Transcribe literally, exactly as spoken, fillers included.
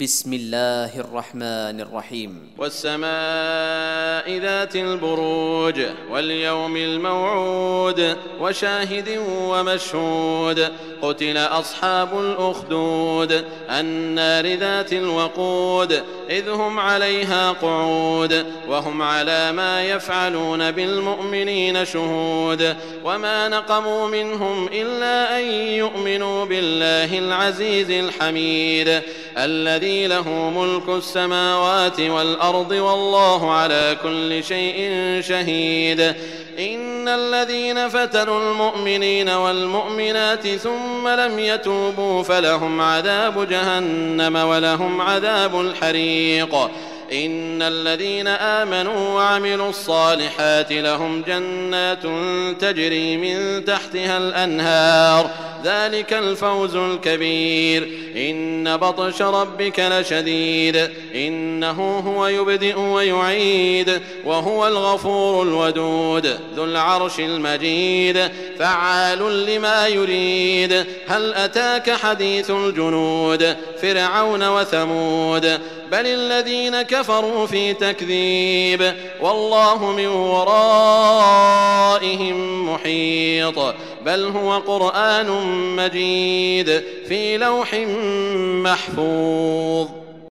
بسم الله الرحمن الرحيم. والسماء ذات البروج واليوم الموعود وشاهد ومشهود قتل أصحاب الأخدود النار ذات الوقود إذ هم عليها قعود وهم على ما يفعلون بالمؤمنين شهود وما نقموا منهم إلا أن يؤمنوا بالله العزيز الحميد الذي له ملك السماوات والأرض والله على كل شيء شهيد. إن الذين فتنوا المؤمنين والمؤمنات ثم لم يتوبوا فلهم عذاب جهنم ولهم عذاب الحريق. إن الذين آمنوا وعملوا الصالحات لهم جنات تجري من تحتها الأنهار ذلك الفوز الكبير. إن بطش ربك لشديد إنه هو يبدئ ويعيد وهو الغفور الودود ذو العرش المجيد فعال لما يريد. هل أتاك حديث الجنود فرعون وثمود بل الذين كفروا في تكذيب والله من ورائهم محيط بل هو قرآن مجيد في لوح محفوظ.